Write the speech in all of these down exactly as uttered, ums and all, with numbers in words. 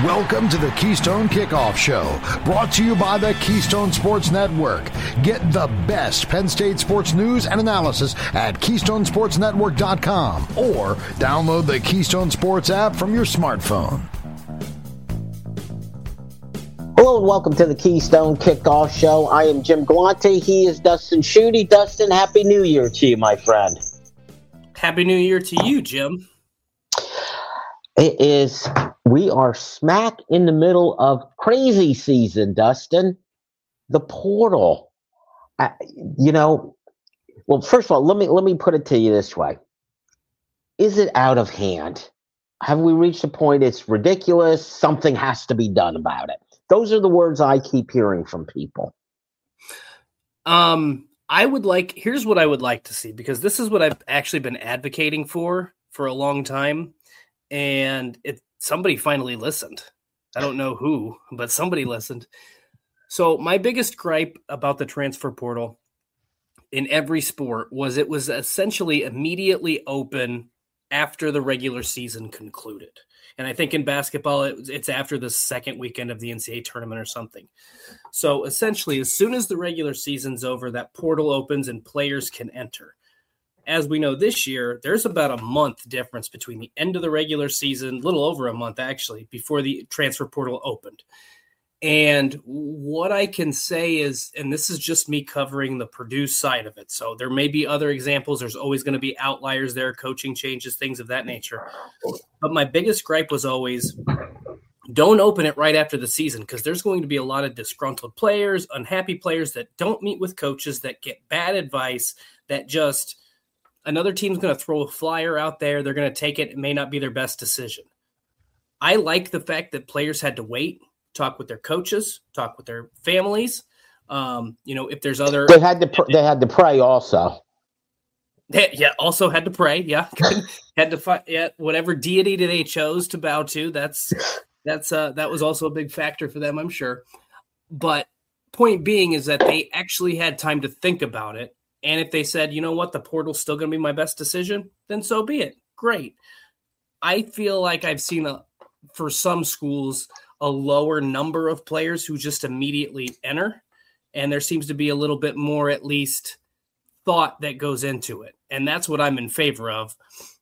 Welcome to the Keystone Kickoff Show, brought to you by the Keystone Sports Network. Get the best Penn State sports news and analysis at keystone sports network dot com or download the Keystone Sports app from your smartphone. Hello and welcome to the Keystone Kickoff Show. I am Jim Galante. He is Dustin Schutte. Dustin, Happy New Year to you, my friend. Happy New Year to you, Jim. It is, we are smack in the middle of crazy season, Dustin. The portal. I, you know, well, first of all, let me let me put it to you this way. Is it out of hand? Have we reached a point it's ridiculous? Something has to be done about it. Those are the words I keep hearing from people. Um, I would like, here's what I would like to see, because this is what I've actually been advocating for for a long time. And it somebody finally listened. I don't know who, but somebody listened. So my biggest gripe about the transfer portal in every sport was it was essentially immediately open after the regular season concluded. And I think in basketball, it, it's after the second weekend of the N C double A tournament or something. So essentially, as soon as the regular season's over, that portal opens and players can enter. As we know this year, there's about a month difference between the end of the regular season, a little over a month actually, before the transfer portal opened. And what I can say is, and this is just me covering the Purdue side of it, so there may be other examples. There's always going to be outliers there, coaching changes, things of that nature. But my biggest gripe was always, don't open it right after the season, because there's going to be a lot of disgruntled players, unhappy players that don't meet with coaches, that get bad advice, that just – another team's going to throw a flyer out there. They're going to take it. It may not be their best decision. I like the fact that players had to wait, talk with their coaches, talk with their families. Um, you know, if there's other, they had to pr- they had to pray also. They, yeah, also had to pray. Yeah, had to fight. Yeah, whatever deity that they chose to bow to. That's that's uh, that was also a big factor for them, I'm sure. But point being is that they actually had time to think about it. And if they said, you know what, the portal's still going to be my best decision, then so be it. Great. I feel like I've seen, a, for some schools, a lower number of players who just immediately enter. And there seems to be a little bit more, at least, thought that goes into it. And that's what I'm in favor of.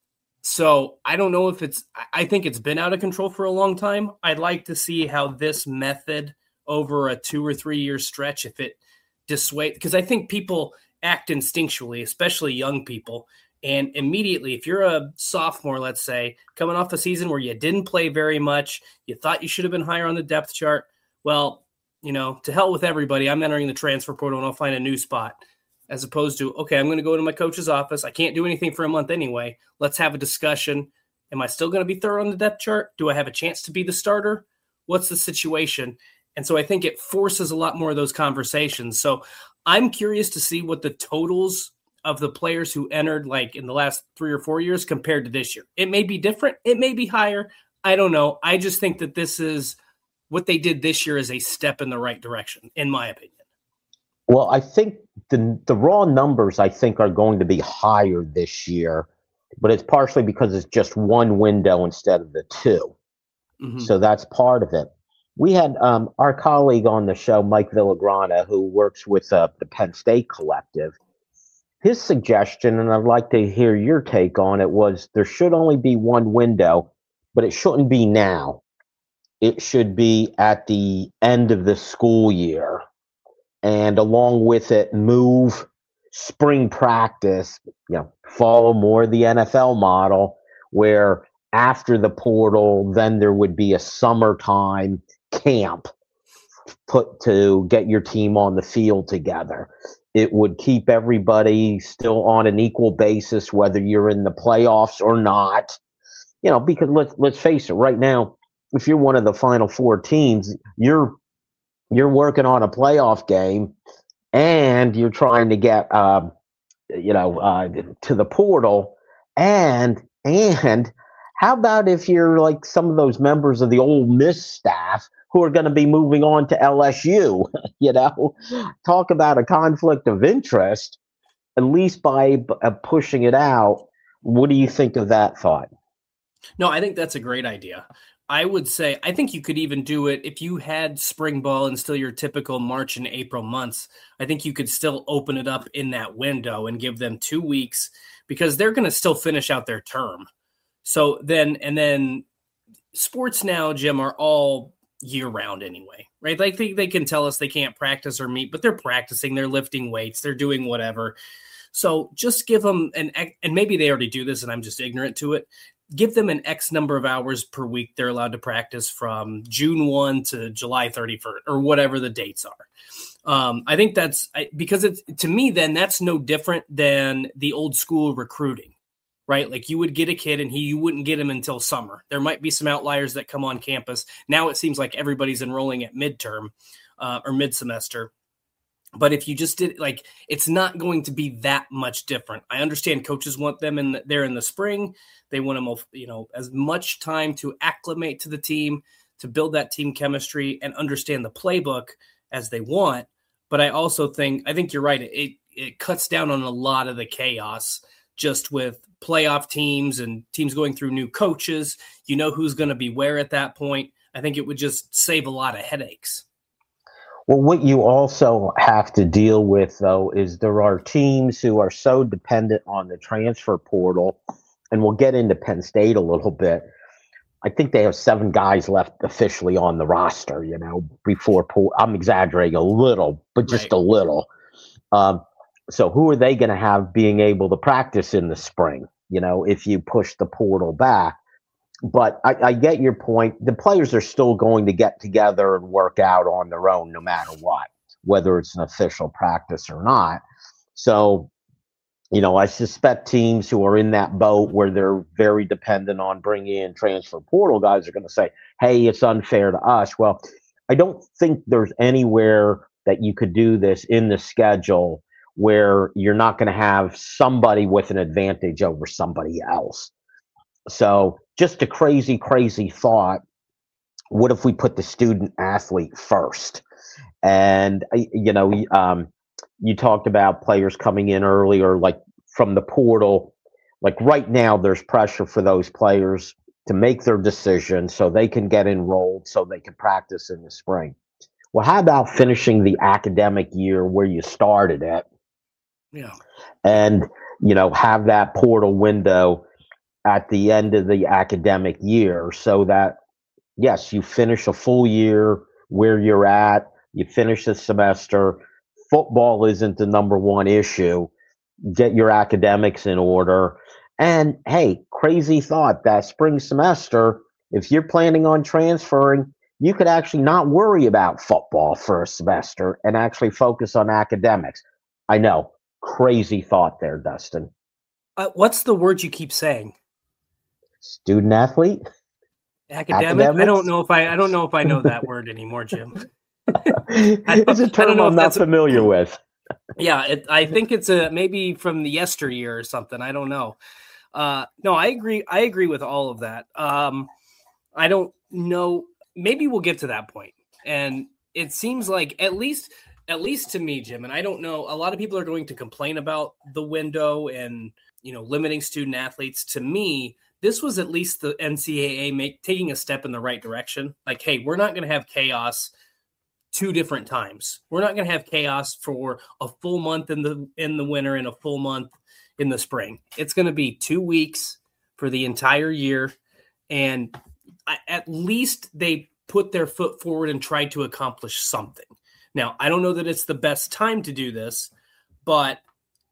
So I don't know if it's – I think it's been out of control for a long time. I'd like to see how this method over a two- or three-year stretch, if it dissuades – because I think people – act instinctually, especially young people. And immediately, if you're a sophomore, let's say, coming off a season where you didn't play very much, you thought you should have been higher on the depth chart, well, you know, to hell with everybody, I'm entering the transfer portal and I'll find a new spot. As opposed to, okay, I'm going to go to my coach's office. I can't do anything for a month anyway. Let's have a discussion. Am I still going to be third on the depth chart? Do I have a chance to be the starter? What's the situation? And so I think it forces a lot more of those conversations. So I'm curious to see what the totals of the players who entered like in the last three or four years compared to this year. It may be different. It may be higher. I don't know. I just think that this is what they did this year is a step in the right direction, in my opinion. Well, I think the the raw numbers, I think, are going to be higher this year, but it's partially because it's just one window instead of the two. Mm-hmm. So that's part of it. We had um, our colleague on the show, Mike Villagrana, who works with uh, the Penn State Collective. His suggestion, and I'd like to hear your take on it, was there should only be one window, but it shouldn't be now. It should be at the end of the school year. And along with it, move spring practice, you know, follow more the N F L model, where after the portal, then there would be a summertime camp put to get your team on the field together. It would keep everybody still on an equal basis, whether you're in the playoffs or not. You know, because let's let's face it, right now, if you're one of the Final Four teams, you're you're working on a playoff game, and you're trying to get, um, you know, uh, to the portal, and and how about if you're like some of those members of the Ole Miss staff who are going to be moving on to L S U, you know, talk about a conflict of interest, at least by uh, pushing it out. What do you think of that thought? No, I think that's a great idea. I would say, I think you could even do it if you had spring ball and still your typical March and April months. I think you could still open it up in that window and give them two weeks because they're going to still finish out their term. So then, and then sports now, Jim, are all year round anyway, right? Like they, they can tell us they can't practice or meet, but they're practicing, they're lifting weights, they're doing whatever. So just give them an, and maybe they already do this and I'm just ignorant to it. Give them an X number of hours per week they're allowed to practice from June first to July thirty-first or whatever the dates are. Um, I think that's I, because it's, to me, then that's no different than the old school recruiting, right? Like you would get a kid and he, you wouldn't get him until summer. There might be some outliers that come on campus. Now it seems like everybody's enrolling at midterm uh, or mid-semester. But if you just did, like, it's not going to be that much different. I understand coaches want them in the, there in the spring. They want them, you know, as much time to acclimate to the team, to build that team chemistry and understand the playbook as they want. But I also think, I think you're right. It it cuts down on a lot of the chaos just with playoff teams and teams going through new coaches. You know who's going to be where at that point. I think it would just save a lot of headaches. Well, what you also have to deal with, though, is there are teams who are so dependent on the transfer portal, and we'll get into Penn State a little bit. I think they have seven guys left officially on the roster, you know, before – I'm exaggerating a little, but just right. a little. Um, so who are they going to have being able to practice in the spring, you know, if you push the portal back? But I, I get your point. The players are still going to get together and work out on their own no matter what, whether it's an official practice or not. So, you know, I suspect teams who are in that boat where they're very dependent on bringing in transfer portal guys are going to say, hey, it's unfair to us. Well, I don't think there's anywhere that you could do this in the schedule where you're not going to have somebody with an advantage over somebody else. So just a crazy, crazy thought. What if we put the student athlete first? And, you know, um, you talked about players coming in earlier, like from the portal. Like right now, there's pressure for those players to make their decision so they can get enrolled, so they can practice in the spring. Well, how about finishing the academic year where you started it? Yeah. And, you know, have that portal window at the end of the academic year so that, yes, you finish a full year where you're at, you finish the semester, football isn't the number one issue, get your academics in order. And hey, crazy thought, that spring semester, if you're planning on transferring, you could actually not worry about football for a semester and actually focus on academics. I know, crazy thought there, Dustin. Uh, what's the word you keep saying? Student athlete? Academic? Academics? I don't know if I I don't know if I know that word anymore, Jim. It's a term I'm not familiar with. Yeah, it, I think it's a maybe from the yesteryear or something. I don't know. Uh, no, I agree. I agree with all of that. Um, I don't know. Maybe we'll get to that point. And it seems like at least at least to me, Jim, and I don't know, a lot of people are going to complain about the window and, you know, limiting student athletes. To me, this was at least the N C double A make, taking a step in the right direction. Like, hey, we're not going to have chaos two different times. We're not going to have chaos for a full month in the in the winter and a full month in the spring. It's going to be two weeks for the entire year. And I, at least they put their foot forward and tried to accomplish something. Now, I don't know that it's the best time to do this, but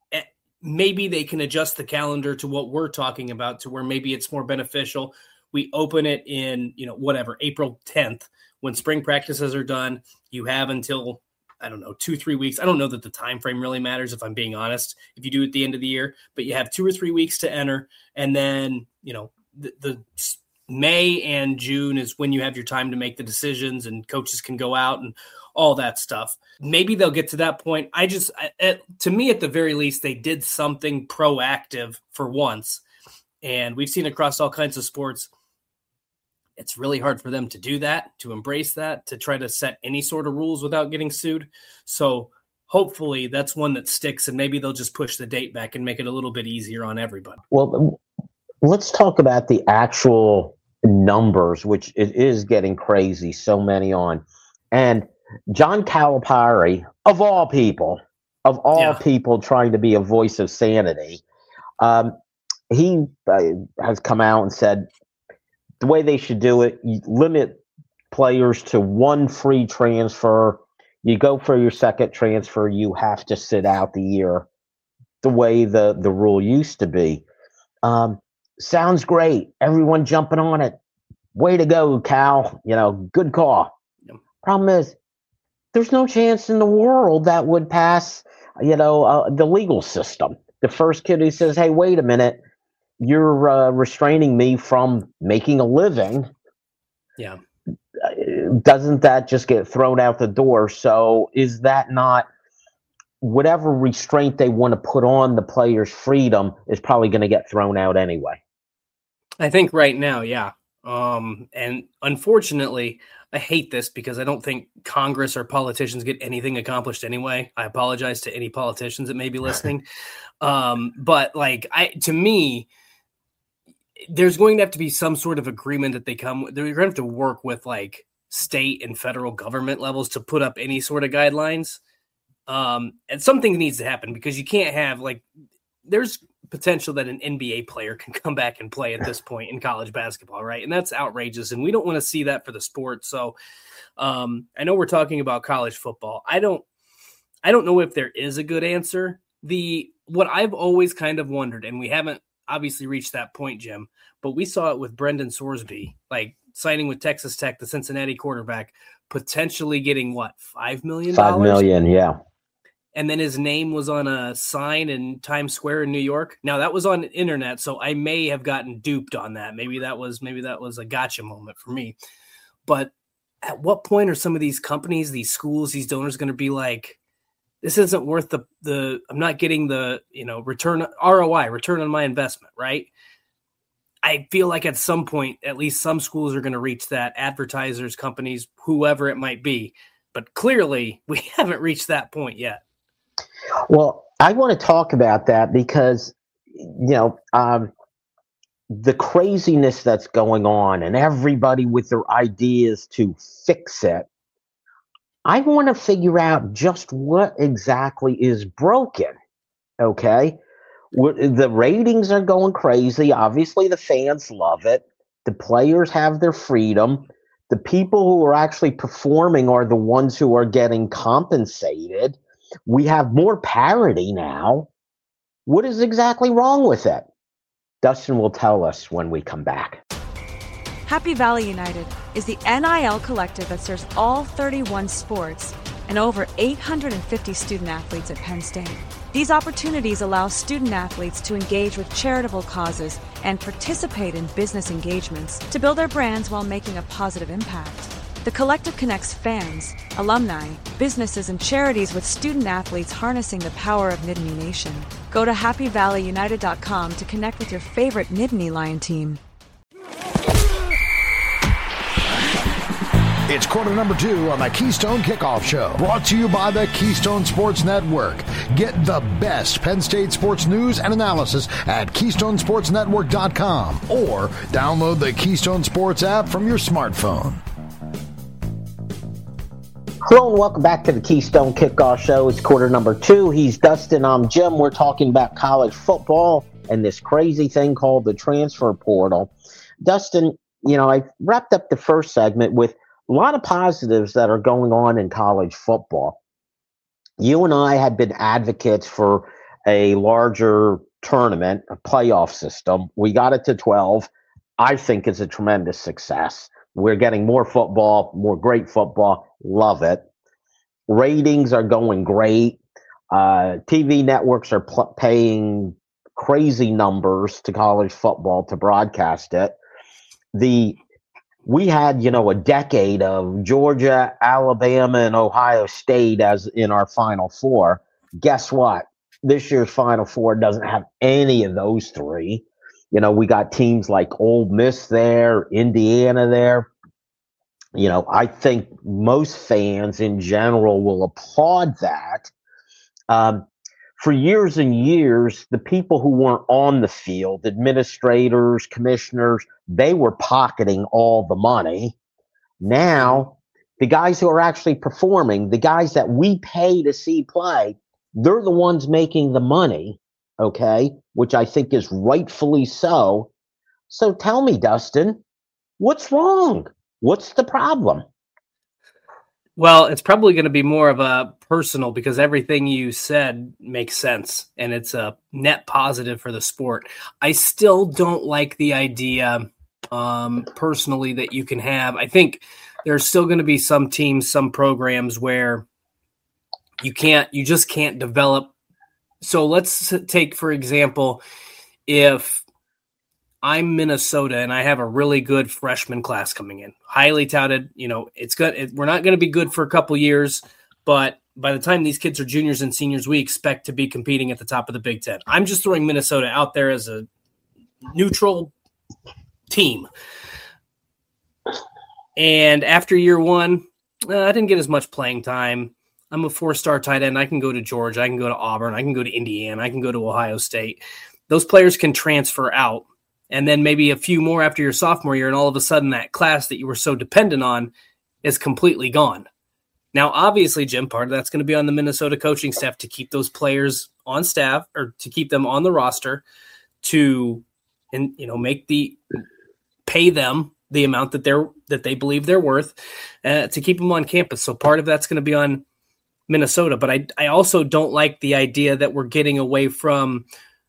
maybe they can adjust the calendar to what we're talking about, to where maybe it's more beneficial. We open it in, you know, whatever, April tenth, when spring practices are done. You have until, I don't know, two, three weeks. I don't know that the time frame really matters, if I'm being honest, if you do it at the end of the year, but you have two or three weeks to enter. And then, you know, the, the May and June is when you have your time to make the decisions and coaches can go out and all that stuff. Maybe they'll get to that point. I just, at, to me, at the very least, they did something proactive for once. And we've seen across all kinds of sports, it's really hard for them to do that, to embrace that, to try to set any sort of rules without getting sued. So hopefully that's one that sticks, and maybe they'll just push the date back and make it a little bit easier on everybody. Well, let's talk about the actual numbers, which it is getting crazy, so many on. And John Calipari, of all people, of all yeah. people trying to be a voice of sanity, um, he uh, has come out and said the way they should do it, you limit players to one free transfer. You go for your second transfer, you have to sit out the year the way the, the rule used to be. Um, sounds great. Everyone jumping on it. Way to go, Cal. You know, good call. Yep. Problem is, there's no chance in the world that would pass, you know, uh, the legal system. The first kid who says, hey, wait a minute, you're uh, restraining me from making a living. Yeah. Doesn't that just get thrown out the door? So is that not whatever restraint they want to put on the player's freedom is probably going to get thrown out anyway? I think right now, yeah. Um, and unfortunately, I hate this because I don't think Congress or politicians get anything accomplished anyway. I apologize to any politicians that may be listening. um, but like, I, to me, there's going to have to be some sort of agreement that they come with. They're going to have to work with like state and federal government levels to put up any sort of guidelines. Um, and something needs to happen because you can't have like, there's potential that an N B A player can come back and play at this point in college basketball, right? And that's outrageous. And we don't want to see that for the sport. So um, I know we're talking about college football. I don't, I don't know if there is a good answer. The, what I've always kind of wondered, and we haven't obviously reached that point, Jim, but we saw it with Brendan Sorsby, like signing with Texas Tech, the Cincinnati quarterback, potentially getting what, five million dollars? Five million, yeah. And then his name was on a sign in Times Square in New York. Now that was on the internet, so I may have gotten duped on that. Maybe that was maybe that was a gotcha moment for me. But at what point are some of these companies, these schools, these donors going to be like, this isn't worth the the I'm not getting the, you know, return R O I, return on my investment, right? I feel like at some point, at least some schools are going to reach that, advertisers, companies, whoever it might be. But clearly we haven't reached that point yet. Well, I want to talk about that because, you know, um, the craziness that's going on and everybody with their ideas to fix it. I want to figure out just what exactly is broken. Okay. The ratings are going crazy. Obviously, the fans love it. The players have their freedom. The people who are actually performing are the ones who are getting compensated. We have more parity now. What is exactly wrong with it? Dustin will tell us when we come back. Happy Valley United is the N I L collective that serves all thirty-one sports and over eight hundred fifty student athletes at Penn State. These opportunities allow student athletes to engage with charitable causes and participate in business engagements to build their brands while making a positive impact. The collective connects fans, alumni, businesses, and charities with student athletes harnessing the power of Nittany Nation. Go to happy valley united dot com to connect with your favorite Nittany Lion team. It's quarter number two on the Keystone Kickoff Show, brought to you by the Keystone Sports Network. Get the best Penn State sports news and analysis at keystone sports network dot com or download the Keystone Sports app from your smartphone. Hello and welcome back to the Keystone Kickoff Show. It's quarter number two. He's Dustin. I'm Jim. We're talking about college football and this crazy thing called the transfer portal. Dustin, you know, I wrapped up the first segment with a lot of positives that are going on in college football. You and I have been advocates for a larger tournament, a playoff system. We got it to twelve. I think it's a tremendous success. We're getting more football, more great football. Love it. Ratings are going great. Uh, T V networks are pl- paying crazy numbers to college football to broadcast it. The We had, you know, a decade of Georgia, Alabama, and Ohio State as in our Final Four. Guess what? This year's Final Four doesn't have any of those three. You know, we got teams like Ole Miss there, Indiana there. You know, I think most fans in general will applaud that. Um, for years and years, the people who weren't on the field, administrators, commissioners, they were pocketing all the money. Now, the guys who are actually performing, the guys that we pay to see play, they're the ones making the money, okay, which I think is rightfully so. So tell me, Dustin, what's wrong? What's the problem? Well, it's probably going to be more of a personal, because everything you said makes sense and it's a net positive for the sport. I still don't like the idea um, personally that you can have. I think there's still going to be some teams, some programs where you can't, you just can't develop. So let's take, for example, if I'm Minnesota and I have a really good freshman class coming in, highly touted, you know, it's good. It, we're not going to be good for a couple years, but by the time these kids are juniors and seniors, we expect to be competing at the top of the Big Ten. I'm just throwing Minnesota out there as a neutral team. And after year one, uh, I didn't get as much playing time. I'm a four-star tight end. I can go to Georgia. I can go to Auburn. I can go to Indiana. I can go to Ohio State. Those players can transfer out. And then maybe a few more after your sophomore year, and all of a sudden that class that you were so dependent on is completely gone. Now, obviously, Jim, part of that's going to be on the Minnesota coaching staff to keep those players on staff, or to keep them on the roster, to, and you know, make the pay them the amount that they're that they believe they're worth, uh, to keep them on campus. So part of that's going to be on Minnesota. But I I also don't like the idea that we're getting away from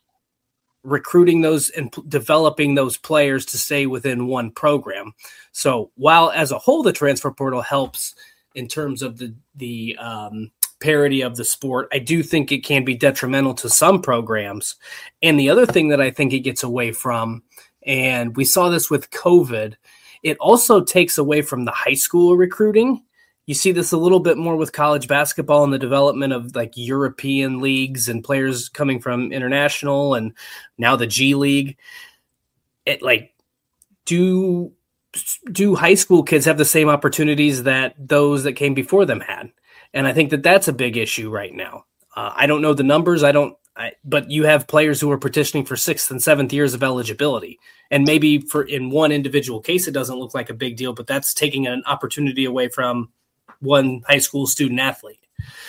recruiting those and p- developing those players to stay within one program. So while as a whole, the transfer portal helps in terms of the, the um, parity of the sport, I do think it can be detrimental to some programs. And the other thing that I think it gets away from, and we saw this with COVID, it also takes away from the high school recruiting. You see this a little bit more with college basketball and the development of like European leagues and players coming from international, and now the G League. It like, do do high school kids have the same opportunities that those that came before them had? And I think that that's a big issue right now. Uh, I don't know the numbers. I don't, I, but you have players who are petitioning for sixth and seventh years of eligibility. And maybe for in one individual case, it doesn't look like a big deal, but that's taking an opportunity away from one high school student athlete.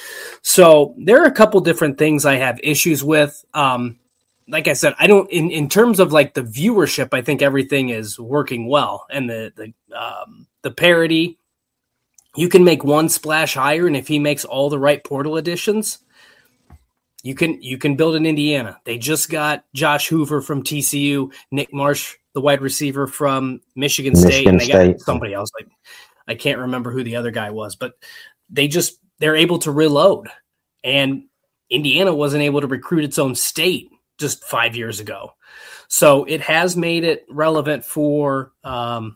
So there are a couple different things I have issues with. Um, like I said, I don't, in, in terms of like the viewership, I think everything is working well. And the, the, um, the parity, you can make one splash higher. And if he makes all the right portal additions, you can, you can build in Indiana. They just got Josh Hoover from T C U, Nick Marsh, the wide receiver from Michigan State, Michigan and they State. got somebody else. Like, I can't remember who the other guy was, but they just, they're able to reload. And Indiana wasn't able to recruit its own state just five years ago. So it has made it relevant for, um,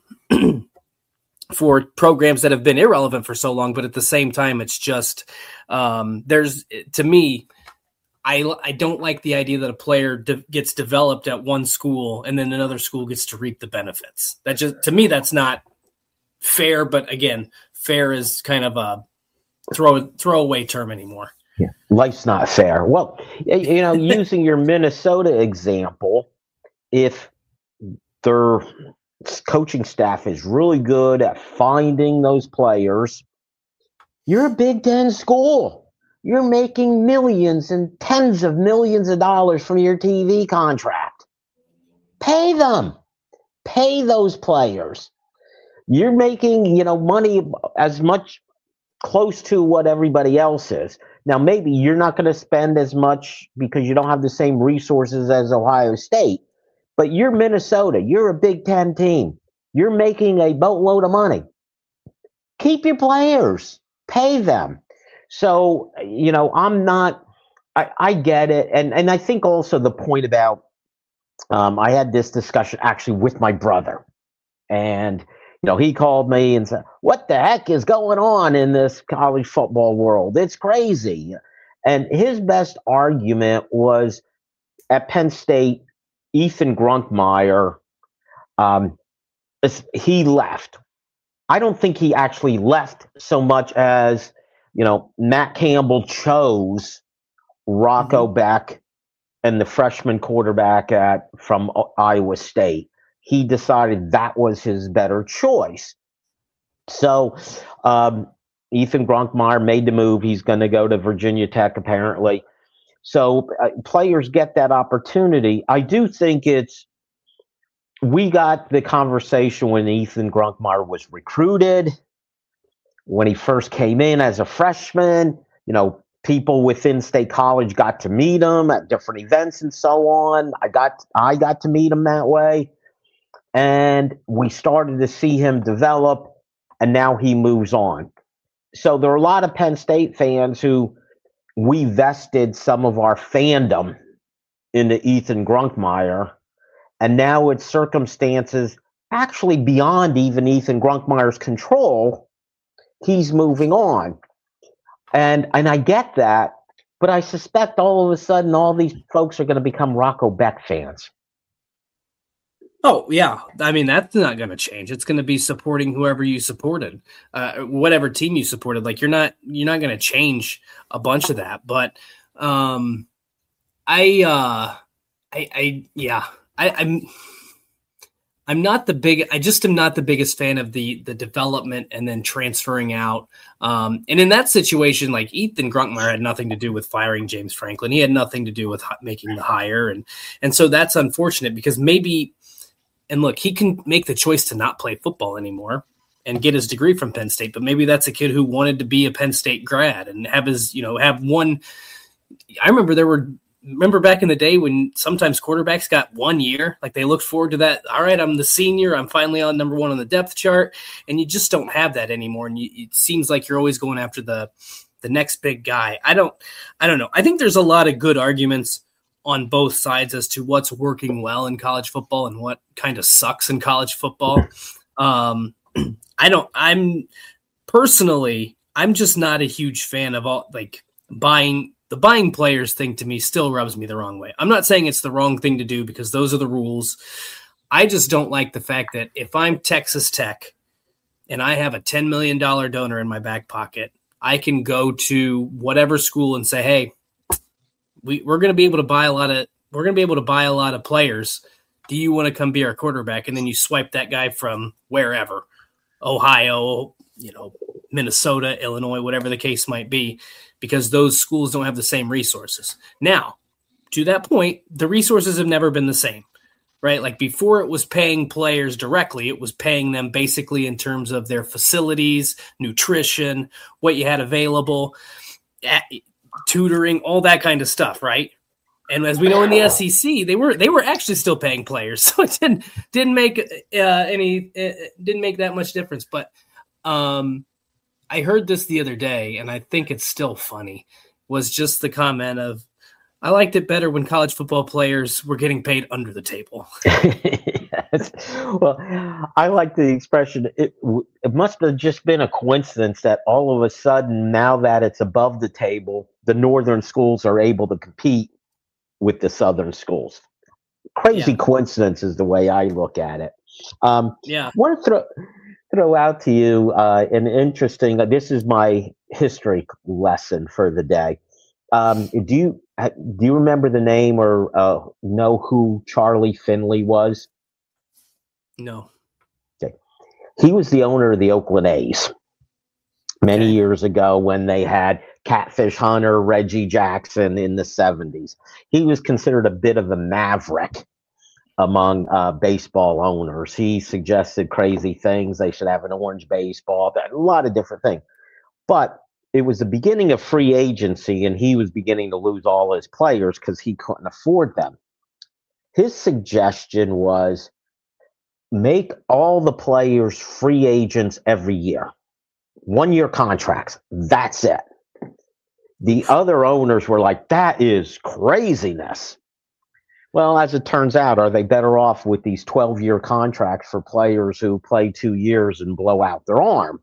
for programs that have been irrelevant for so long. But at the same time, it's just, um, there's, to me, I, I don't like the idea that a player de- gets developed at one school and then another school gets to reap the benefits. That just, to me, that's not fair. But again, fair is kind of a throw throwaway term anymore. Yeah. Life's not fair. Well, you know, using your Minnesota example, if their coaching staff is really good at finding those players, you're a Big Ten school. You're making millions and tens of millions of dollars from your T V contract. Pay them. Pay those players. You're making, you know, money as much close to what everybody else is. Now, maybe you're not going to spend as much because you don't have the same resources as Ohio State, but you're Minnesota. You're a Big Ten team. You're making a boatload of money. Keep your players. Pay them. So, you know, I'm not, I, I get it. And, and I think also the point about, um, I had this discussion actually with my brother, and you know, he called me and said, what the heck is going on in this college football world? It's crazy. And his best argument was at Penn State, Ethan Grunkmeyer, um, he left. I don't think he actually left so much as, you know, Matt Campbell chose Rocco Mm-hmm. Beck and the freshman quarterback at from Iowa State. He decided that was his better choice. So um, Ethan Gronkmeyer made the move. He's going to go to Virginia Tech, apparently. So uh, players get that opportunity. I do think it's, we got the conversation when Ethan Gronkmeyer was recruited, when he first came in as a freshman. You know, people within State College got to meet him at different events and so on. I got I got to meet him that way. And we started to see him develop, and now he moves on. So there are a lot of Penn State fans who we vested some of our fandom into Ethan Gronkmeyer, and now it's circumstances actually beyond even Ethan Gronkmeyer's control. He's moving on. And and I get that, but I suspect all of a sudden all these folks are going to become Rocco Beck fans. Oh, yeah. I mean, that's not going to change. It's going to be supporting whoever you supported, uh, whatever team you supported. Like, you're not you're not going to change a bunch of that. But um, I, uh, I, I, yeah, I, I'm, I'm not the big. I just am not the biggest fan of the the development and then transferring out. Um, and in that situation, like Ethan Gronkmeyer had nothing to do with firing James Franklin. He had nothing to do with making the hire, and and so that's unfortunate because maybe. And look, he can make the choice to not play football anymore and get his degree from Penn State. But maybe that's a kid who wanted to be a Penn State grad and have his, you know, have one. I remember there were, remember back in the day when sometimes quarterbacks got one year, like they looked forward to that. All right, I'm the senior. I'm finally on number one on the depth chart. And you just don't have that anymore. And you, it seems like you're always going after the, the next big guy. I don't, I don't know. I think there's a lot of good arguments on both sides as to what's working well in college football and what kind of sucks in college football. Um, I don't, I'm personally, I'm just not a huge fan of all, like buying the buying players thing to me still rubs me the wrong way. I'm not saying it's the wrong thing to do because those are the rules. I just don't like the fact that if I'm Texas Tech and I have a ten million dollars donor in my back pocket, I can go to whatever school and say, hey, We, we're going to be able to buy a lot of we're going to be able to buy a lot of players. Do you want to come be our quarterback? And then you swipe that guy from wherever, Ohio, you know, Minnesota, Illinois, whatever the case might be, because those schools don't have the same resources. Now, to that point, the resources have never been the same, right? Like before it was paying players directly, it was paying them basically in terms of their facilities, nutrition, what you had available, at, tutoring, all that kind of stuff, right? And as we know in the S E C, they were they were actually still paying players, so it didn't didn't make uh, any it didn't make that much difference. But um, I heard this the other day, and I think it's still funny. Was just the comment of, "I liked it better when college football players were getting paid under the table." Yes. Well, I like the expression. It, it must have just been a coincidence that all of a sudden, now that it's above the table, the northern schools are able to compete with the southern schools. Crazy yeah. coincidence is the way I look at it. Um, yeah. I want to throw, throw out to you uh, an interesting, uh, this is my history lesson for the day. Um, do you do you remember the name or uh, know who Charlie Finley was? No. Okay. He was the owner of the Oakland A's many okay. years ago when they had Catfish Hunter, Reggie Jackson in the seventies. He was considered a bit of a maverick among uh, baseball owners. He suggested crazy things. They should have an orange baseball, a lot of different things. But it was the beginning of free agency, and he was beginning to lose all his players because he couldn't afford them. His suggestion was make all the players free agents every year. One-year contracts. That's it. The other owners were like, that is craziness. Well, as it turns out, are they better off with these twelve-year contracts for players who play two years and blow out their arm?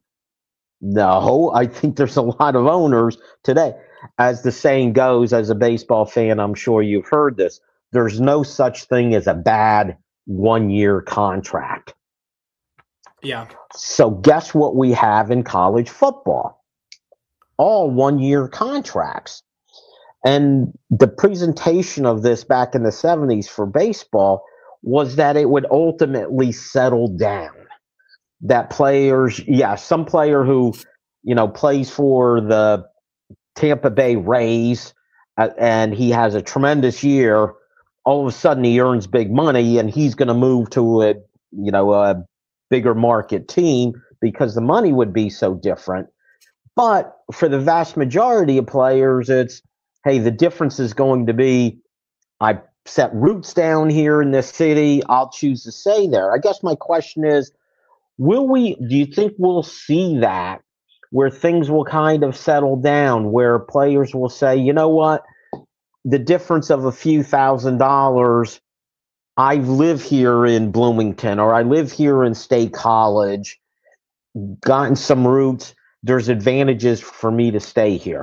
No, I think there's a lot of owners today. As the saying goes, as a baseball fan, I'm sure you've heard this, there's no such thing as a bad one-year contract. Yeah. So guess what we have in college football? All one-year contracts. And the presentation of this back in the seventies for baseball was that it would ultimately settle down. That players, yeah, some player who, you know, plays for the Tampa Bay Rays uh, and he has a tremendous year, all of a sudden he earns big money and he's going to move to a, you know, a bigger market team because the money would be so different. But for the vast majority of players, it's, hey, the difference is going to be I set roots down here in this city. I'll choose to stay there. I guess my question is, will we, do you think we'll see that where things will kind of settle down, where players will say, you know what, the difference of a few thousand dollars, I live here in Bloomington or I live here in State College, gotten some roots, there's advantages for me to stay here?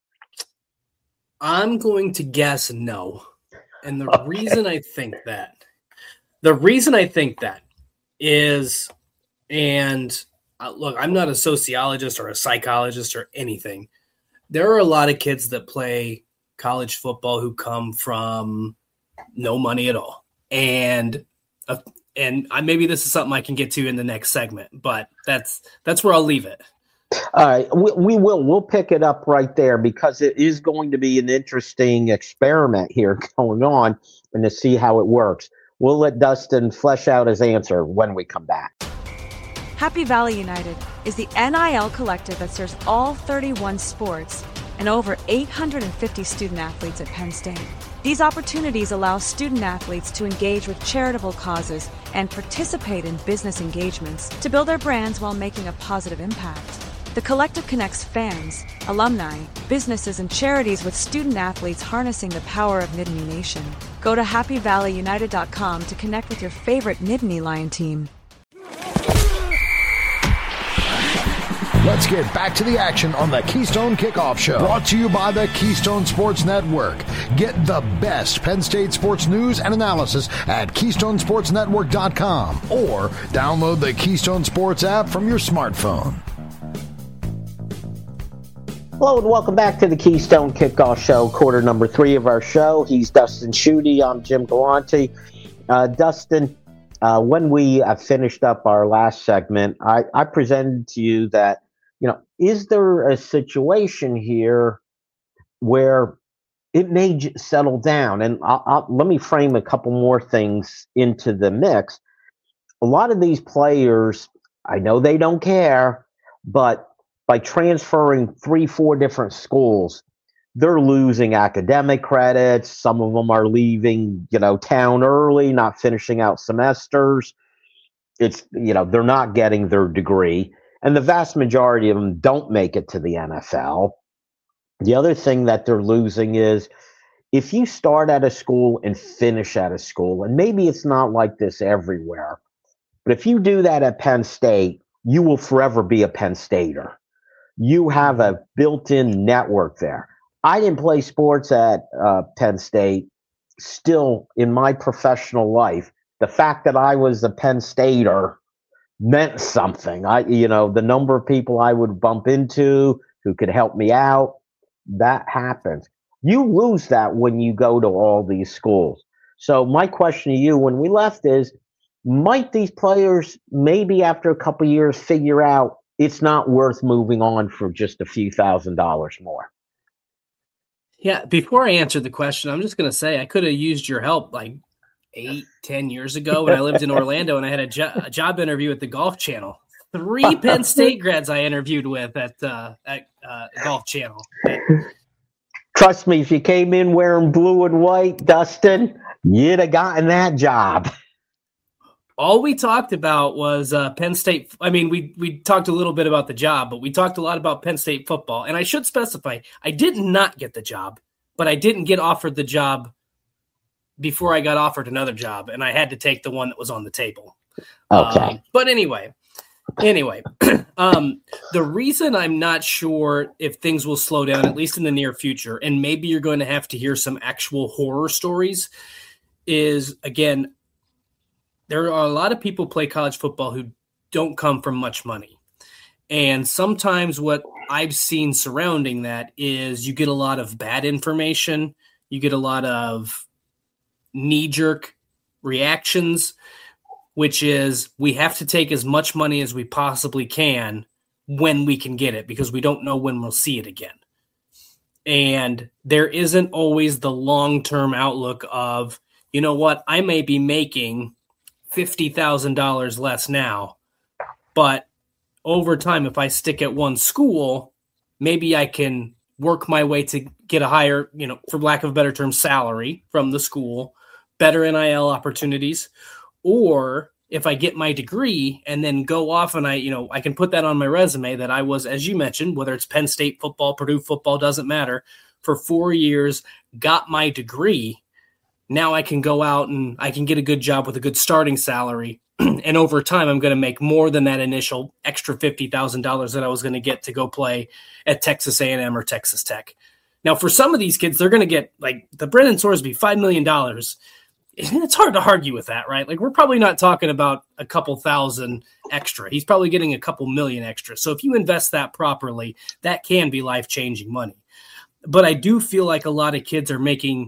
I'm going to guess no. And the okay. reason I think that, the reason I think that is, and uh, look, I'm not a sociologist or a psychologist or anything. There are a lot of kids that play college football who come from no money at all. And, uh, and I, maybe this is something I can get to in the next segment, but that's, that's where I'll leave it. All right, we, we will. We'll pick it up right there because it is going to be an interesting experiment here going on and to see how it works. We'll let Dustin flesh out his answer when we come back. Happy Valley United is the N I L collective that serves all thirty-one sports and over eight hundred fifty student athletes at Penn State. These opportunities allow student athletes to engage with charitable causes and participate in business engagements to build their brands while making a positive impact. The collective connects fans, alumni, businesses, and charities with student athletes harnessing the power of Nittany Nation. Go to happy valley united dot com to connect with your favorite Nittany Lion team. Let's get back to the action on the Keystone Kickoff Show. Brought to you by the Keystone Sports Network. Get the best Penn State sports news and analysis at keystone sports network dot com or download the Keystone Sports app from your smartphone. Hello and welcome back to the Keystone Kickoff Show, quarter number three of our show. He's Dustin Schutte. I'm Jim Galante. Uh, Dustin, uh, when we uh, finished up our last segment, I, I presented to you that, you know, is there a situation here where it may j- settle down? And I'll, I'll, let me frame a couple more things into the mix. A lot of these players, I know they don't care, but by transferring three, four different schools, they're losing academic credits. Some of them are leaving, you know, town early, not finishing out semesters. It's, you know, they're not getting their degree. And the vast majority of them don't make it to the N F L. The other thing that they're losing is if you start at a school and finish at a school, and maybe it's not like this everywhere, but if you do that at Penn State, you will forever be a Penn Stater. You have a built-in network there. I didn't play sports at uh, Penn State. Still, in my professional life, the fact that I was a Penn Stater meant something. I, you know, the number of people I would bump into who could help me out, that happens. You lose that when you go to all these schools. So my question to you when we left is, might these players maybe after a couple of years figure out it's not worth moving on for just a few thousand dollars more? Yeah, before I answer the question, I'm just going to say I could have used your help like eight, ten years ago when I lived in Orlando and I had a, jo- a job interview at the Golf Channel. Three Penn State grads I interviewed with at uh, at uh, Golf Channel. Trust me, if you came in wearing blue and white, Dustin, you'd have gotten that job. All we talked about was uh, Penn State. I mean, we we talked a little bit about the job, but we talked a lot about Penn State football. And I should specify, I did not get the job, but I didn't get offered the job before I got offered another job, and I had to take the one that was on the table. Okay. Um, but anyway, anyway, um, the reason I'm not sure if things will slow down, at least in the near future, and maybe you're going to have to hear some actual horror stories, is, again, there are a lot of people who play college football who don't come from much money. And sometimes what I've seen surrounding that is you get a lot of bad information. You get a lot of knee-jerk reactions, which is we have to take as much money as we possibly can when we can get it because we don't know when we'll see it again. And there isn't always the long-term outlook of, you know what, I may be making fifty thousand dollars less now, but over time, if I stick at one school, maybe I can work my way to get a higher, you know, for lack of a better term, salary from the school, better N I L opportunities. Or if I get my degree and then go off and I, you know, I can put that on my resume that I was, as you mentioned, whether it's Penn State football, Purdue football, doesn't matter, for four years, got my degree. Now I can go out and I can get a good job with a good starting salary. And over time, I'm going to make more than that initial extra fifty thousand dollars that I was going to get to go play at Texas A and M or Texas Tech. Now, for some of these kids, they're going to get, like, the Brendan Sorsby, five million dollars. It's hard to argue with that, right? Like, we're probably not talking about a couple thousand extra. He's probably getting a couple million extra. So if you invest that properly, that can be life-changing money. But I do feel like a lot of kids are making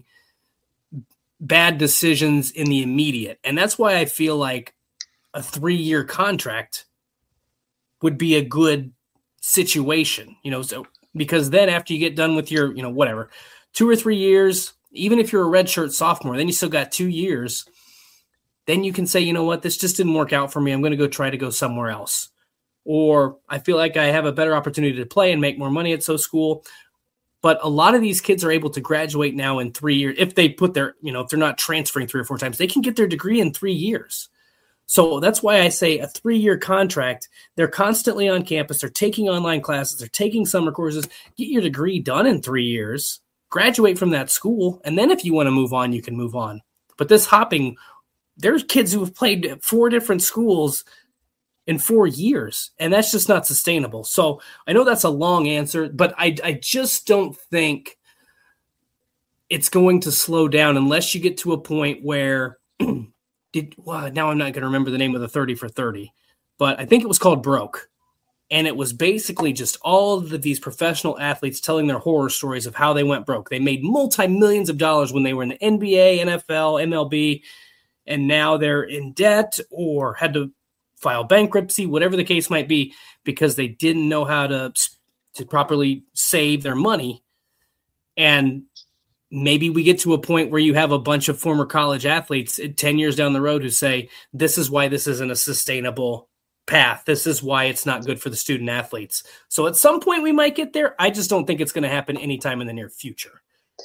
bad decisions in the immediate. And that's why I feel like a three-year contract would be a good situation, you know, so because then after you get done with your, you know, whatever, two or three years, even if you're a redshirt sophomore, then you still got two years, then you can say, you know what, this just didn't work out for me. I'm going to go try to go somewhere else. Or I feel like I have a better opportunity to play and make more money at so school. But a lot of these kids are able to graduate now in three years. If they put their, you know, if they're not transferring three or four times, they can get their degree in three years. So that's why I say a three-year contract. They're constantly on campus. They're taking online classes. They're taking summer courses. Get your degree done in three years. Graduate from that school. And then if you want to move on, you can move on. But this hopping, there's kids who have played at four different schools in four years, and that's just not sustainable. So I know that's a long answer, but I, I just don't think it's going to slow down unless you get to a point where did well, now I'm not going to remember the name of the thirty for thirty, but I think it was called Broke. And it was basically just all of the, these professional athletes telling their horror stories of how they went broke. They made multi-millions of dollars when they were in the N B A, N F L, M L B, and now they're in debt or had to file bankruptcy, whatever the case might be, because they didn't know how to, to properly save their money. And maybe we get to a point where you have a bunch of former college athletes ten years down the road who say, this is why this isn't a sustainable path. This is why it's not good for the student athletes. So at some point we might get there. I just don't think it's going to happen anytime in the near future.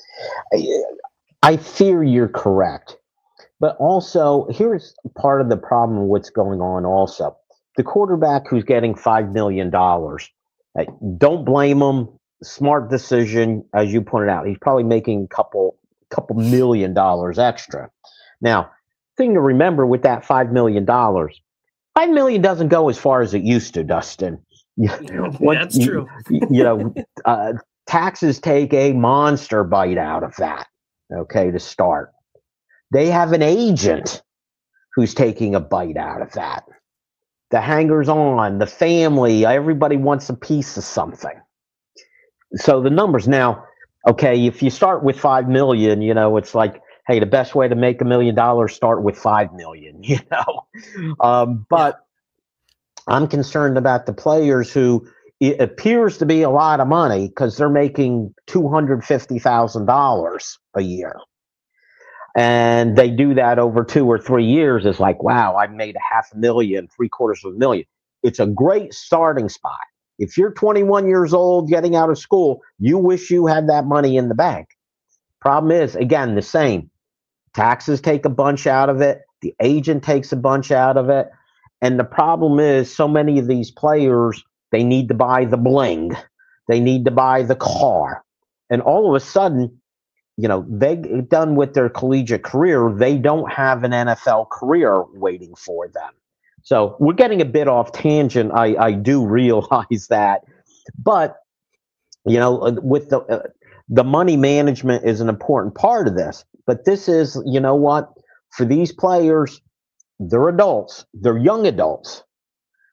I fear you're correct. But also, here's part of the problem with what's going on also. The quarterback who's getting five million dollars, don't blame him. Smart decision, as you pointed out. He's probably making a couple, couple million dollars extra. Now, thing to remember with that five million dollars, five million dollars doesn't go as far as it used to, Dustin. That's you, true. You know, uh, taxes take a monster bite out of that, okay, to start. They have an agent who's taking a bite out of that. The hangers-on, the family, everybody wants a piece of something. So the numbers now, okay, if you start with five million, you know, it's like, hey, the best way to make a million dollars, start with five million, you know. Um, but yeah. I'm concerned about the players who it appears to be a lot of money because they're making two hundred fifty thousand dollars a year. And they do that over two or three years. It's like, wow, I made a half a million, three quarters of a million. It's a great starting spot. If you're twenty-one years old, getting out of school, you wish you had that money in the bank. Problem is, again, the same. Taxes take a bunch out of it. The agent takes a bunch out of it. And the problem is, so many of these players, they need to buy the bling. They need to buy the car. And all of a sudden, you know, they done with their collegiate career, they don't have an N F L career waiting for them. So we're getting a bit off tangent. I, I do realize that. But, you know, with the uh, the money management is an important part of this. But this is, you know what, for these players, they're adults. They're young adults.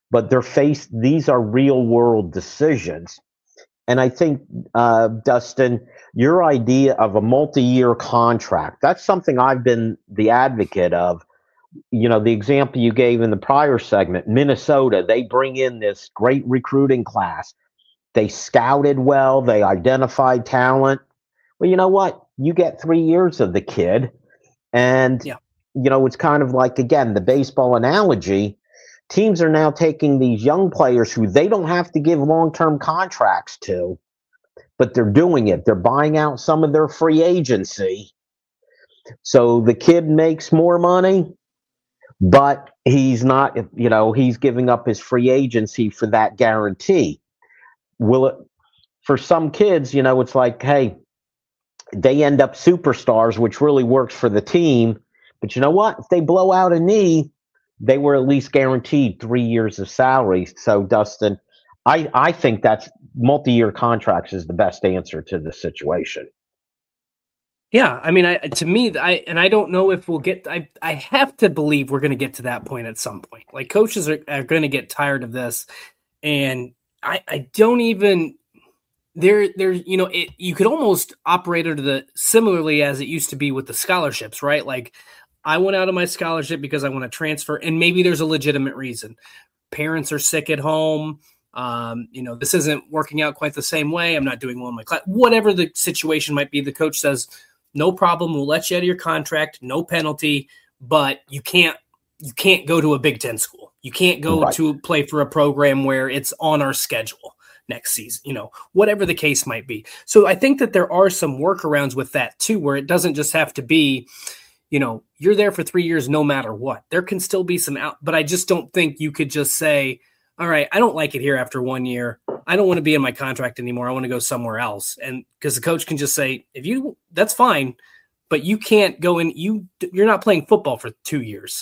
but they're faced, these are real world decisions. And I think, uh, Dustin, your idea of a multi-year contract, that's something I've been the advocate of. You know, the example you gave in the prior segment, Minnesota, they bring in this great recruiting class. They scouted well, they identified talent. Well, you know what? You get three years of the kid. And, yeah. you know, it's kind of like, again, the baseball analogy. Teams are now taking these young players who they don't have to give long-term contracts to, but they're doing it. They're buying out some of their free agency. So the kid makes more money, but he's not, you know, he's giving up his free agency for that guarantee. Will it, for some kids, you know, it's like, hey, they end up superstars, which really works for the team. But you know what? If they blow out a knee, they were at least guaranteed three years of salary. So, Dustin, I, I think that's multi-year contracts is the best answer to the situation. Yeah, I mean, I to me, I and I don't know if we'll get. I I have to believe we're going to get to that point at some point. Like coaches are, are going to get tired of this, and I I don't even there there you know it. You could almost operate under the similarly as it used to be with the scholarships, right? Like I went out of my scholarship because I want to transfer, and maybe there's a legitimate reason. Parents are sick at home. Um, you know, this isn't working out quite the same way. I'm not doing well in my class. Whatever the situation might be, the coach says, no problem. We'll let you out of your contract, no penalty, but you can't you can't go to a Big Ten school. You can't go right. to play for a program where it's on our schedule next season, you know, whatever the case might be. So I think that there are some workarounds with that too, where it doesn't just have to be, you know, you're there for three years no matter what. There can still be some out, but I just don't think you could just say, all right, I don't like it here after one year. I don't want to be in my contract anymore. I want to go somewhere else. And because the coach can just say, if you, that's fine, but you can't go in, you, you're not playing football for two years.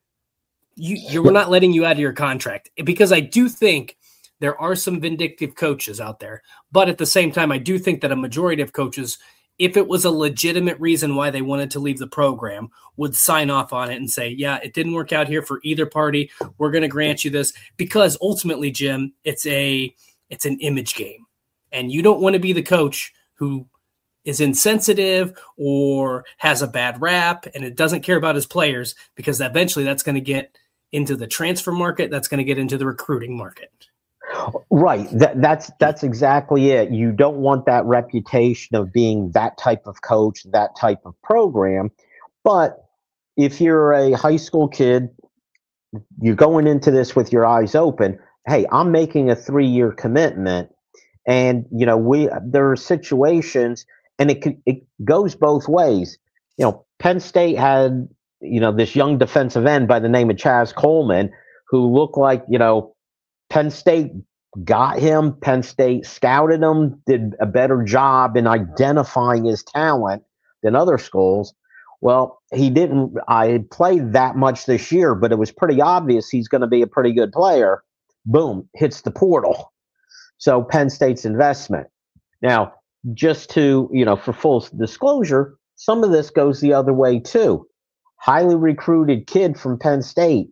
You, you're we're not letting you out of your contract, because I do think there are some vindictive coaches out there, but at the same time, I do think that a majority of coaches, if it was a legitimate reason why they wanted to leave the program, would sign off on it and say, yeah, it didn't work out here for either party. We're going to grant you this, because ultimately, Jim, it's a, it's an image game, and you don't want to be the coach who is insensitive or has a bad rap and it doesn't care about his players, because eventually that's going to get into the transfer market. That's going to get into the recruiting market. Right. That, that's, that's exactly it. You don't want that reputation of being that type of coach, that type of program. But if you're a high school kid, you're going into this with your eyes open. Hey, I'm making a three-year commitment, and you know we there are situations, and it could, it goes both ways. You know, Penn State had you know this young defensive end by the name of Chaz Coleman, who looked like you know Penn State got him. Penn State scouted him, did a better job in identifying his talent than other schools. Well, he didn't. I played that much this year, but it was pretty obvious he's going to be a pretty good player. Boom, hits the portal. So Penn State's investment. Now, just to, you know, for full disclosure, some of this goes the other way too. Highly recruited kid from Penn State.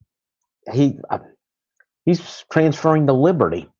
He uh, he's transferring to Liberty.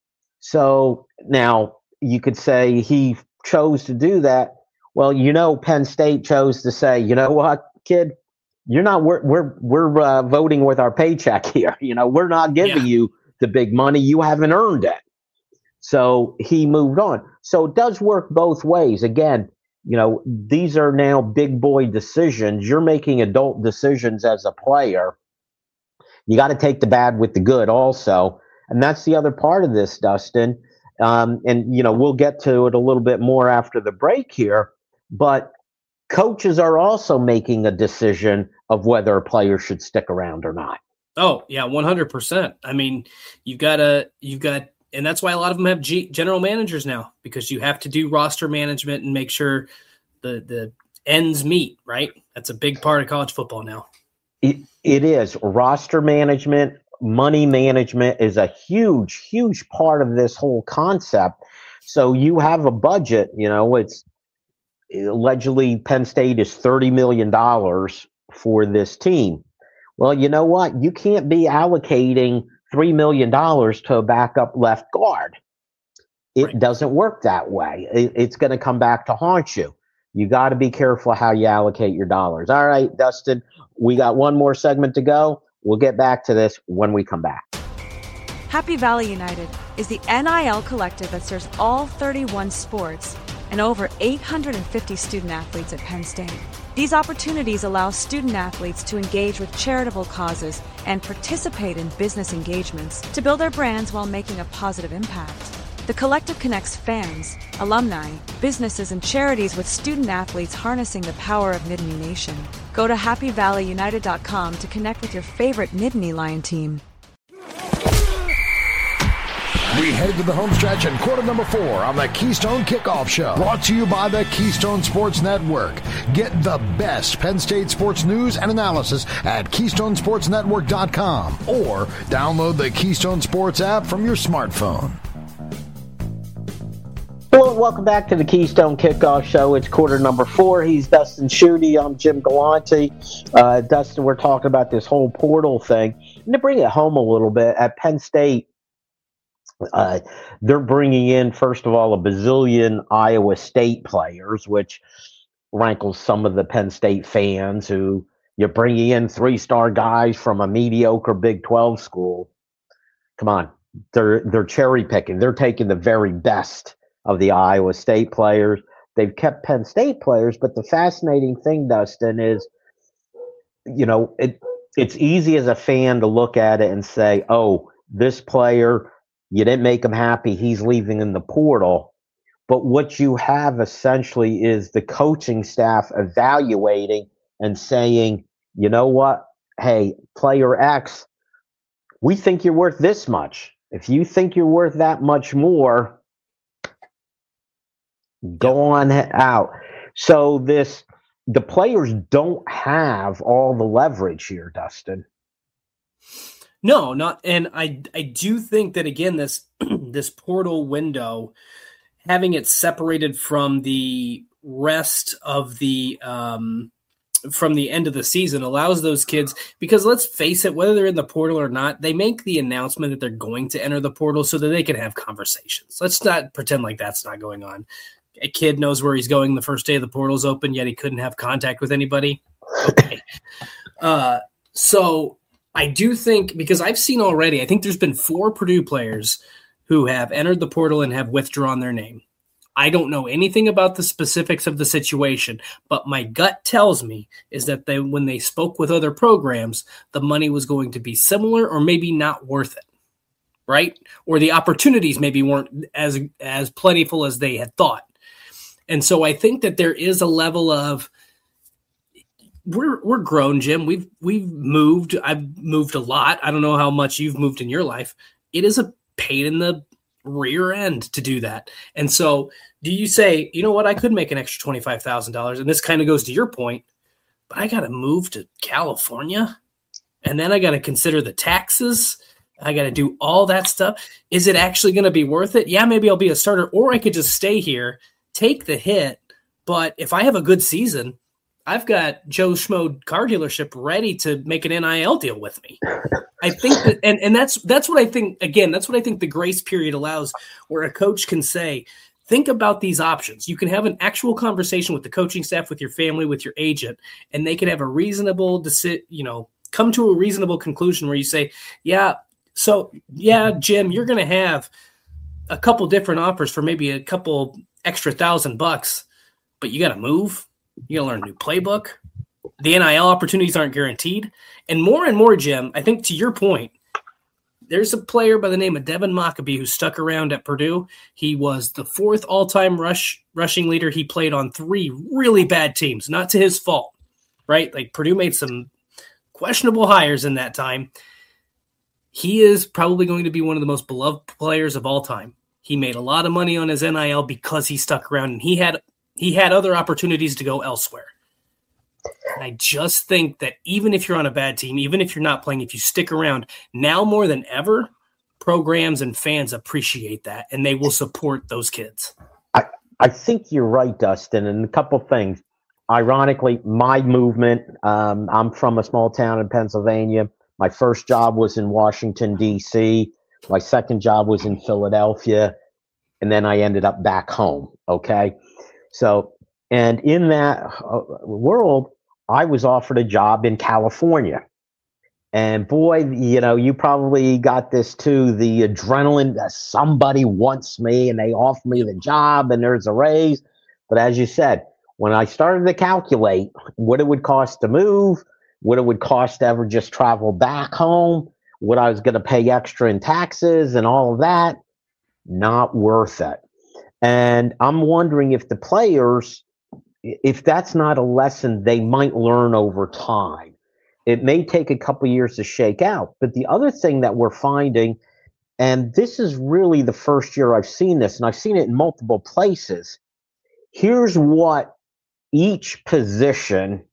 So now you could say he chose to do that. Well, you know, Penn State chose to say, you know what, kid, you're not, we're, we're, we're uh, voting with our paycheck here. You know, we're not giving yeah. you the big money. You haven't earned it. So he moved on. So it does work both ways. Again, you know, these are now big boy decisions. You're making adult decisions as a player. You got to take the bad with the good also. And that's the other part of this, Dustin. Um, and, you know, we'll get to it a little bit more after the break here. But coaches are also making a decision of whether a player should stick around or not. Oh, yeah, one hundred percent. I mean, you've got to, you've got, and that's why a lot of them have G, general managers now, because you have to do roster management and make sure the, the ends meet, right? That's a big part of college football now. It, it is. Roster management, money management is a huge, huge part of this whole concept. So you have a budget, you know, it's allegedly Penn State is thirty million dollars for this team. Well, you know what? You can't be allocating three million dollars to a backup left guard. It right. doesn't work that way. It, it's going to come back to haunt you. You got to be careful how you allocate your dollars. All right, Dustin, we got one more segment to go. We'll get back to this when we come back. Happy Valley United is the N I L collective that serves all thirty-one sports and over eight hundred fifty student athletes at Penn State. These opportunities allow student athletes to engage with charitable causes and participate in business engagements to build their brands while making a positive impact. The collective connects fans, alumni, businesses, and charities with student athletes harnessing the power of Nittany Nation. Go to happy valley united dot com to connect with your favorite Nittany Lion team. We head to the home stretch in quarter number four on the Keystone Kickoff Show. Brought to you by the Keystone Sports Network. Get the best Penn State sports news and analysis at keystone sports network dot com or download the Keystone Sports app from your smartphone. Hello, welcome back to the Keystone Kickoff Show. It's quarter number four. He's Dustin Schutte. I'm Jim Galante. Uh, Dustin, we're talking about this whole portal thing. And to bring it home a little bit, at Penn State, Uh, they're bringing in, first of all, a bazillion Iowa State players, which rankles some of the Penn State fans who you're bringing in three-star guys from a mediocre Big twelve school. Come on, they're they're cherry picking. They're taking the very best of the Iowa State players. They've kept Penn State players, but the fascinating thing, Dustin, is, you know, it it's easy as a fan to look at it and say, oh, this player, you didn't make him happy, he's leaving in the portal. But what you have essentially is the coaching staff evaluating and saying, you know what? Hey, player X, we think you're worth this much. If you think you're worth that much more, go on out. So this, the players don't have all the leverage here, Dustin. No, not, and I I do think that, again, this this portal window, having it separated from the rest of the um, from the end of the season allows those kids, because let's face it, whether they're in the portal or not, they make the announcement that they're going to enter the portal so that they can have conversations. Let's not pretend like that's not going on. A kid knows where he's going the first day the portal's open, yet he couldn't have contact with anybody. Okay, uh, so. I do think, because I've seen already, I think there's been four Purdue players who have entered the portal and have withdrawn their name. I don't know anything about the specifics of the situation, but my gut tells me is that they, when they spoke with other programs, the money was going to be similar or maybe not worth it, right? Or the opportunities maybe weren't as, as plentiful as they had thought. And so I think that there is a level of, We're we're grown, Jim. We've we've moved. I've moved a lot. I don't know how much you've moved in your life. It is a pain in the rear end to do that. And so, do you say, you know what, I could make an extra twenty-five thousand dollars, and this kind of goes to your point, but I got to move to California, and then I got to consider the taxes. I got to do all that stuff. Is it actually going to be worth it? Yeah, maybe I'll be a starter, or I could just stay here, take the hit. But if I have a good season, I've got Joe Schmo car dealership ready to make an N I L deal with me. I think that, and, and that's, that's what I think, again, that's what I think the grace period allows, where a coach can say, think about these options. You can have an actual conversation with the coaching staff, with your family, with your agent, and they can have a reasonable, deci- you know, come to a reasonable conclusion where you say, yeah, so yeah, Jim, you're going to have a couple different offers for maybe a couple extra thousand bucks, but you got to move. You got to learn a new playbook. The N I L opportunities aren't guaranteed. And more and more, Jim, I think to your point, there's a player by the name of Devin Mockabee who stuck around at Purdue. He was the fourth all-time rush rushing leader. He played on three really bad teams, not to his fault, right? Like, Purdue made some questionable hires in that time. He is probably going to be one of the most beloved players of all time. He made a lot of money on his N I L because he stuck around, and he had He had other opportunities to go elsewhere. And I just think that even if you're on a bad team, even if you're not playing, if you stick around, now more than ever, programs and fans appreciate that, and they will support those kids. I, I think you're right, Dustin, and a couple things. Ironically, my movement, um, I'm from a small town in Pennsylvania. My first job was in Washington, D C. My second job was in Philadelphia. And then I ended up back home. Okay. So, and in that uh, world, I was offered a job in California. And boy, you know, you probably got this too, the adrenaline that somebody wants me and they offer me the job and there's a raise. But as you said, when I started to calculate what it would cost to move, what it would cost to ever just travel back home, what I was going to pay extra in taxes and all of that, not worth it. And I'm wondering if the players, if that's not a lesson they might learn over time. It may take a couple years to shake out. But the other thing that we're finding, and this is really the first year I've seen this, and I've seen it in multiple places, here's what each position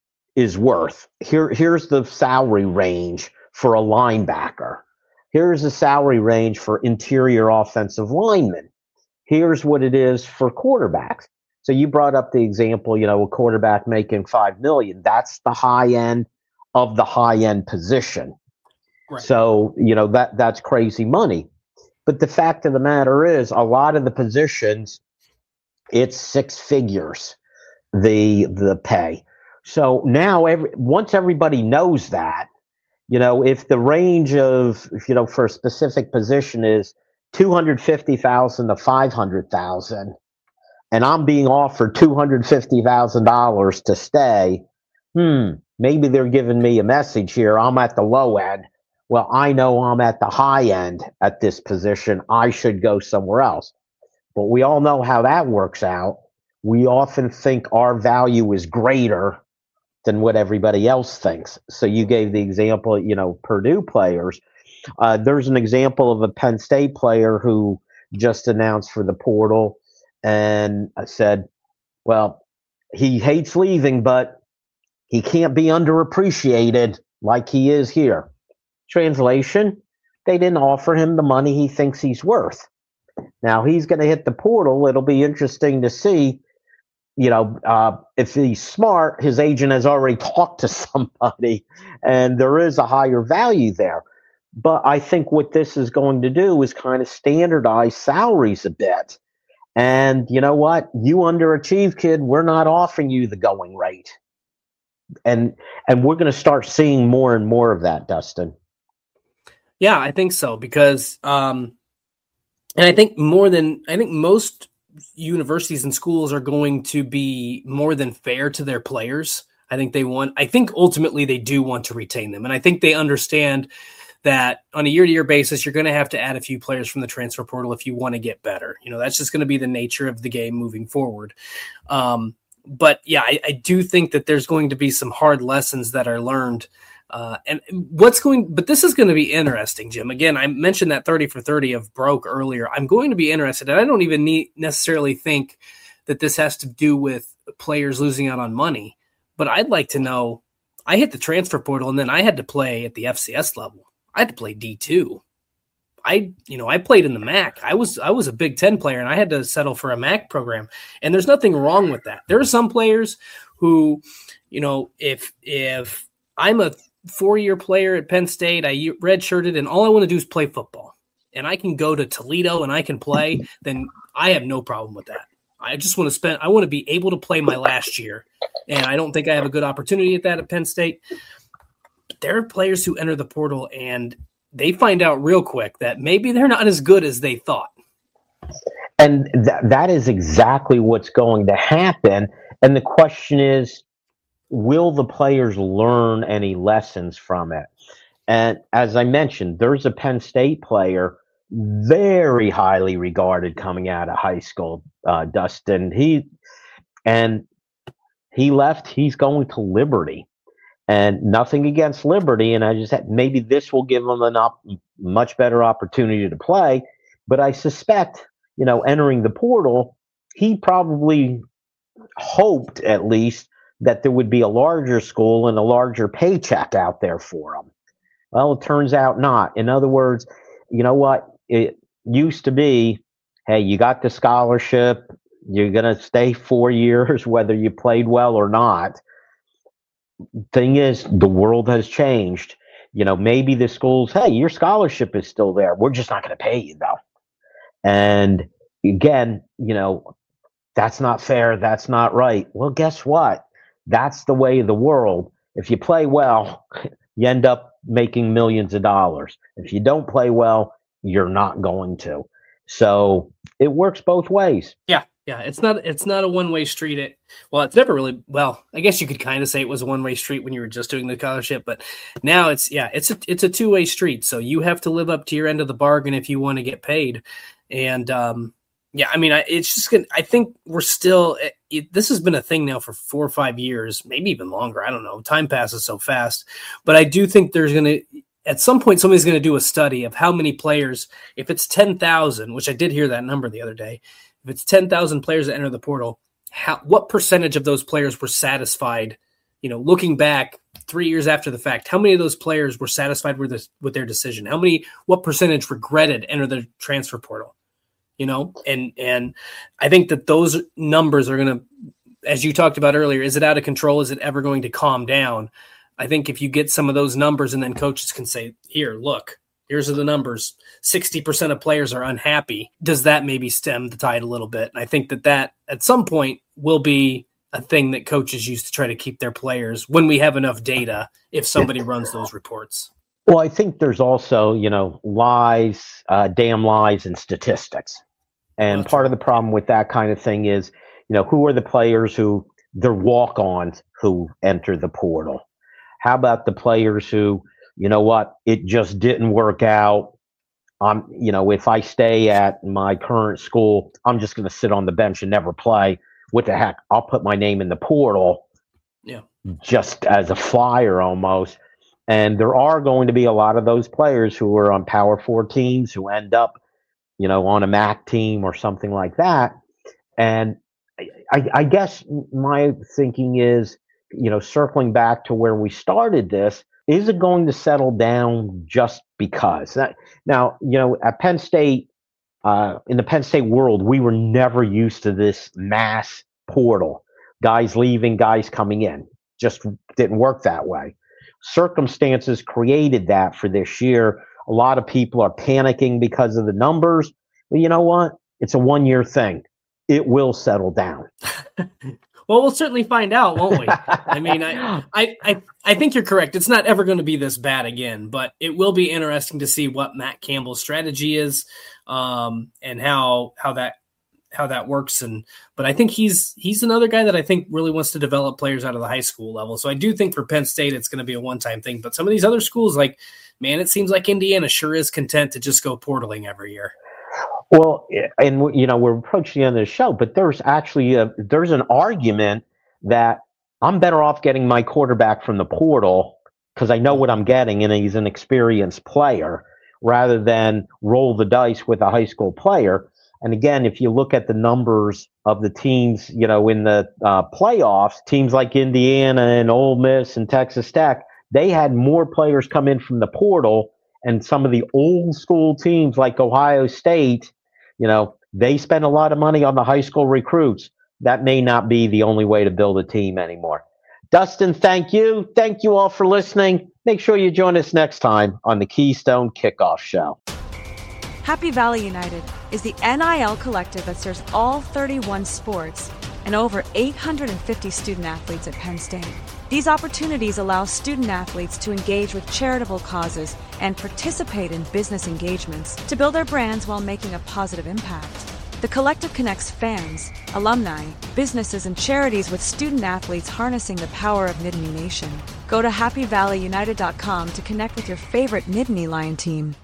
is worth. Here, here's the salary range for a linebacker. Here's the salary range for interior offensive linemen. Here's what it is for quarterbacks. So you brought up the example, you know, a quarterback making five million dollars. That's the high end of the high-end position. Right. So, you know, that that's crazy money. But the fact of the matter is, a lot of the positions, it's six figures, the the pay. So now, every once everybody knows that, you know, if the range of, if, you know, for a specific position is two hundred fifty thousand dollars to five hundred thousand dollars, and I'm being offered two hundred fifty thousand dollars to stay, hmm, maybe they're giving me a message here. I'm at the low end. Well, I know I'm at the high end at this position. I should go somewhere else. But we all know how that works out. We often think our value is greater than what everybody else thinks. So you gave the example, you know, Purdue players. Uh, there's an example of a Penn State player who just announced for the portal. And I said, well, he hates leaving, but he can't be underappreciated like he is here. Translation, they didn't offer him the money he thinks he's worth. Now he's going to hit the portal. It'll be interesting to see, you know, uh, if he's smart, his agent has already talked to somebody and there is a higher value there. But I think what this is going to do is kind of standardize salaries a bit. And you know what? You underachieve, kid. We're not offering you the going rate. And and we're going to start seeing more and more of that, Dustin. Yeah, I think so, because um, and I think more than I think most universities and schools are going to be more than fair to their players. I think they want. I think ultimately they do want to retain them, and I think they understand that on a year-to-year basis, you're going to have to add a few players from the transfer portal if you want to get better. You know, that's just going to be the nature of the game moving forward. Um, But yeah, I, I do think that there's going to be some hard lessons that are learned. Uh, and what's going, but this is going to be interesting, Jim. Again, I mentioned that thirty for thirty of Broke earlier. I'm going to be interested, and I don't even need necessarily think that this has to do with players losing out on money, but I'd like to know, I hit the transfer portal and then I had to play at the F C S level. I had to play D two. I, you know, I played in the M A C. I was, I was a Big Ten player and I had to settle for a M A C program. And there's nothing wrong with that. There are some players who, you know, if, if I'm a four-year player at Penn State, I redshirted and all I want to do is play football and I can go to Toledo and I can play, then I have no problem with that. I just want to spend, I want to be able to play my last year. And I don't think I have a good opportunity at that at Penn State. But there are players who enter the portal and they find out real quick that maybe they're not as good as they thought. And th- that is exactly what's going to happen. And the question is, will the players learn any lessons from it? And as I mentioned, there's a Penn State player, very highly regarded coming out of high school, uh, Dustin. He and he left. He's going to Liberty. And nothing against Liberty, and I just had, maybe this will give them a op- much better opportunity to play. But I suspect, you know, entering the portal, he probably hoped at least that there would be a larger school and a larger paycheck out there for him. Well, it turns out not. In other words, you know what? It used to be, hey, you got the scholarship, you're going to stay four years, whether you played well or not. Thing is, the world has changed. You know, maybe the schools, hey, your scholarship is still there. We're just not going to pay you, though. And again, you know, that's not fair. That's not right. Well, guess what? That's the way of the world. If you play well, you end up making millions of dollars. If you don't play well, you're not going to. So it works both ways. Yeah. Yeah. It's not, it's not a one-way street. It, well, it's never really, well, I guess you could kind of say it was a one-way street when you were just doing the scholarship, but now it's, yeah, it's a, it's a two-way street. So you have to live up to your end of the bargain if you want to get paid. And, um, yeah, I mean, I, it's just gonna, I think we're still, it, it, this has been a thing now for four or five years, maybe even longer. I don't know. Time passes so fast, but I do think there's going to, at some point, somebody's going to do a study of how many players, if it's ten thousand, which I did hear that number the other day, if it's ten thousand players that enter the portal, how, what percentage of those players were satisfied, you know, looking back three years after the fact, how many of those players were satisfied with this, with their decision? How many, what percentage regretted enter the transfer portal? You know, and and I think that those numbers are going to, as you talked about earlier, is it out of control? Is it ever going to calm down? I think if you get some of those numbers and then coaches can say, here, look, here's are the numbers. sixty percent of players are unhappy. Does that maybe stem the tide a little bit? And I think that that at some point will be a thing that coaches use to try to keep their players when we have enough data, if somebody runs those reports. Well, I think there's also, you know, lies, uh, damn lies and statistics. And That's part right. of the problem with that kind of thing is, you know, who are the players who, they're walk-ons who enter the portal? How about the players who, you know what, it just didn't work out. I'm, you know, if I stay at my current school, I'm just going to sit on the bench and never play. What the heck? I'll put my name in the portal. Yeah. Just as a flyer almost. And there are going to be a lot of those players who are on Power Four teams who end up, you know, on a M A C team or something like that. And I, I guess my thinking is, you know, circling back to where we started this, is it going to settle down just because? Now, you know, at Penn State, uh, in the Penn State world, we were never used to this mass portal. Guys leaving, guys coming in. Just didn't work that way. Circumstances created that for this year. A lot of people are panicking because of the numbers. But you know what? It's a one-year thing. It will settle down. Well, we'll certainly find out, won't we? I mean, I, I, I, I think you're correct. It's not ever going to be this bad again, but it will be interesting to see what Matt Campbell's strategy is, um, and how how that how that works. And but I think he's he's another guy that I think really wants to develop players out of the high school level. So I do think for Penn State it's going to be a one-time thing. But some of these other schools, like, man, it seems like Indiana sure is content to just go portaling every year. Well, and you know, we're approaching the end of the show, but there's actually a, there's an argument that I'm better off getting my quarterback from the portal because I know what I'm getting and he's an experienced player rather than roll the dice with a high school player. And again, if you look at the numbers of the teams, you know, in the uh, playoffs, teams like Indiana and Ole Miss and Texas Tech, they had more players come in from the portal. And some of the old school teams like Ohio State, you know, they spend a lot of money on the high school recruits. That may not be the only way to build a team anymore. Dustin, thank you. Thank you all for listening. Make sure you join us next time on the Keystone Kickoff Show. Happy Valley United is the N I L collective that serves all thirty-one sports and over eight hundred fifty student athletes at Penn State. These opportunities allow student athletes to engage with charitable causes and participate in business engagements to build their brands while making a positive impact. The collective connects fans, alumni, businesses, and charities with student athletes harnessing the power of Nittany Nation. Go to happy valley united dot com to connect with your favorite Nittany Lion team.